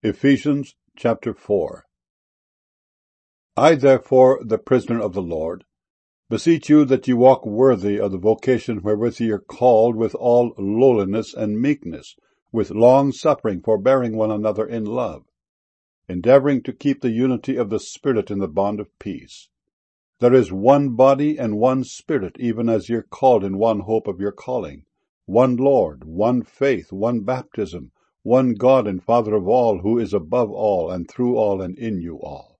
Ephesians chapter 4. I therefore, the prisoner of the Lord, beseech you that ye walk worthy of the vocation wherewith ye are called, with all lowliness and meekness, with long-suffering, forbearing one another in love, endeavoring to keep the unity of the Spirit in the bond of peace. There is one body and one Spirit, even as ye are called in one hope of your calling, one Lord, one faith, one baptism, one God and Father of all, who is above all, and through all, and in you all.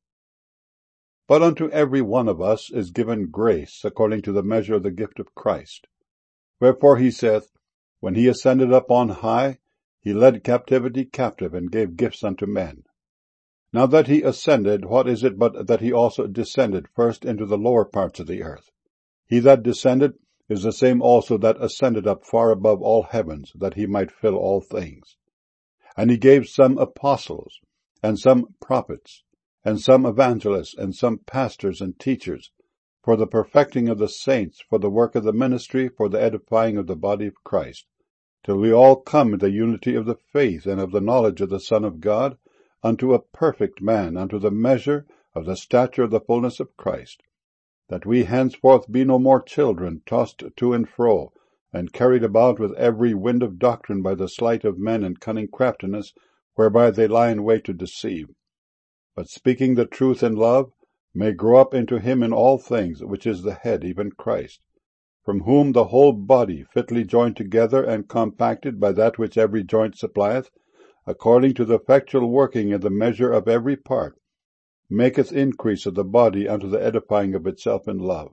But unto every one of us is given grace according to the measure of the gift of Christ. Wherefore he saith, When he ascended up on high, he led captivity captive, and gave gifts unto men. Now that he ascended, what is it but that he also descended first into the lower parts of the earth? He that descended is the same also that ascended up far above all heavens, that he might fill all things. And he gave some apostles, and some prophets, and some evangelists, and some pastors and teachers, for the perfecting of the saints, for the work of the ministry, for the edifying of the body of Christ, till we all come in the unity of the faith and of the knowledge of the Son of God, unto a perfect man, unto the measure of the stature of the fullness of Christ, that we henceforth be no more children, tossed to and fro, and carried about with every wind of doctrine by the sleight of men and cunning craftiness, whereby they lie in wait to deceive. But speaking the truth in love, may grow up into him in all things, which is the head, even Christ, from whom the whole body, fitly joined together and compacted by that which every joint supplieth, according to the effectual working in the measure of every part, maketh increase of the body unto the edifying of itself in love.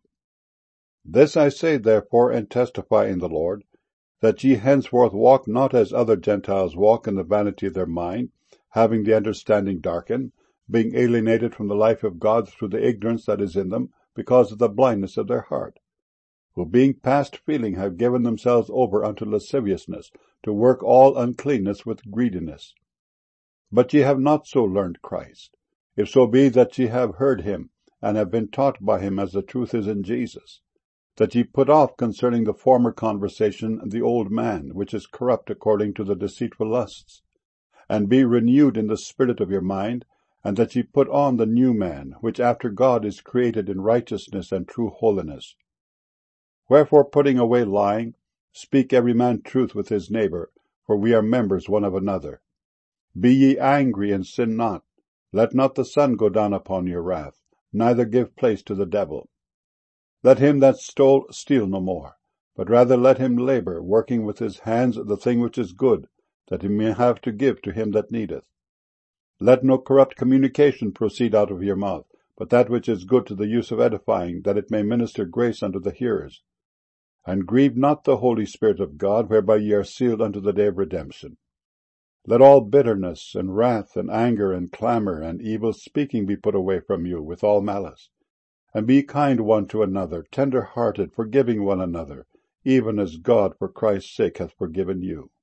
This I say therefore, and testify in the Lord, that ye henceforth walk not as other Gentiles walk, in the vanity of their mind, having the understanding darkened, being alienated from the life of God through the ignorance that is in them, because of the blindness of their heart, who being past feeling have given themselves over unto lasciviousness, to work all uncleanness with greediness. But ye have not so learned Christ, if so be that ye have heard him, and have been taught by him, as the truth is in Jesus, that ye put off concerning the former conversation the old man, which is corrupt according to the deceitful lusts, and be renewed in the spirit of your mind, and that ye put on the new man, which after God is created in righteousness and true holiness. Wherefore, putting away lying, speak every man truth with his neighbor, for we are members one of another. Be ye angry, and sin not. Let not the sun go down upon your wrath, neither give place to the devil. Let him that stole steal no more, but rather let him labor, working with his hands the thing which is good, that he may have to give to him that needeth. Let no corrupt communication proceed out of your mouth, but that which is good to the use of edifying, that it may minister grace unto the hearers. And grieve not the Holy Spirit of God, whereby ye are sealed unto the day of redemption. Let all bitterness, and wrath, and anger, and clamor, and evil speaking be put away from you, with all malice. And be kind one to another, tender-hearted, forgiving one another, even as God for Christ's sake hath forgiven you.